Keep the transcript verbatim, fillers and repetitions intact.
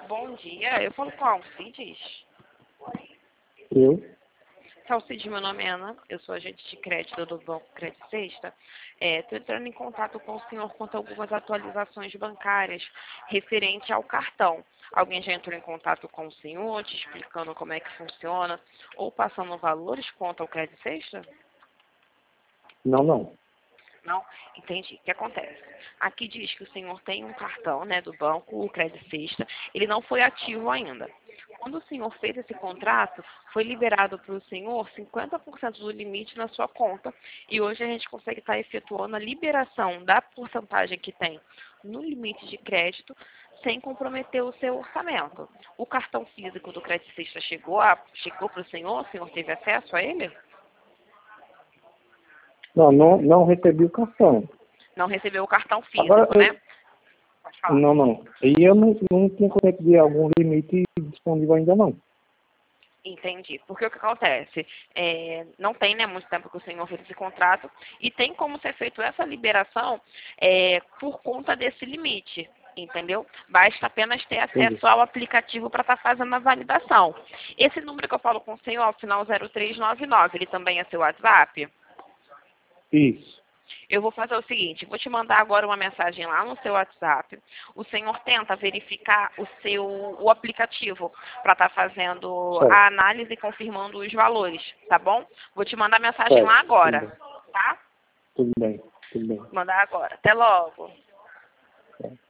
Bom dia, eu falo com a Alcides. Eu? Alcides, meu nome é Ana, eu sou agente de crédito do Banco Crédito Sexta. Estou entrando em contato com o senhor quanto a algumas atualizações bancárias referente ao cartão. Alguém já entrou em contato com o senhor, te explicando como é que funciona, ou passando valores quanto ao Crédito Sexta? Não, não. Não? Entendi. O que acontece? Aqui diz que o senhor tem um cartão, né, do banco, o Crédito Sexta, ele não foi ativo ainda. Quando o senhor fez esse contrato, foi liberado para o senhor cinquenta por cento do limite na sua conta e hoje a gente consegue estar efetuando a liberação da porcentagem que tem no limite de crédito sem comprometer o seu orçamento. O cartão físico do Crédito Sexta chegou, a, chegou para o senhor? O senhor teve acesso a ele? Não, não, não recebi o cartão. Não recebeu o cartão físico, Agora, né? eu, Pode falar. não, não. E eu não, não tinha conhecimento de algum limite disponível ainda, não. Entendi. Porque o que acontece? É, não tem, né, muito tempo que o senhor fez esse contrato e tem como ser feito essa liberação é, por conta desse limite, entendeu? Basta apenas ter acesso Entendi. ao aplicativo para estar fazendo a validação. Esse número que eu falo com o senhor, ao final zero três nove nove, ele também é seu WhatsApp? Isso. Eu vou fazer o seguinte, vou te mandar agora uma mensagem lá no seu WhatsApp. O senhor tenta verificar o seu o aplicativo para estar fazendo Certo. a análise e confirmando os valores, tá bom? Vou te mandar mensagem Certo. lá Tudo agora, bem. tá? Tudo bem. Tudo bem. Vou mandar agora. Até logo. Certo.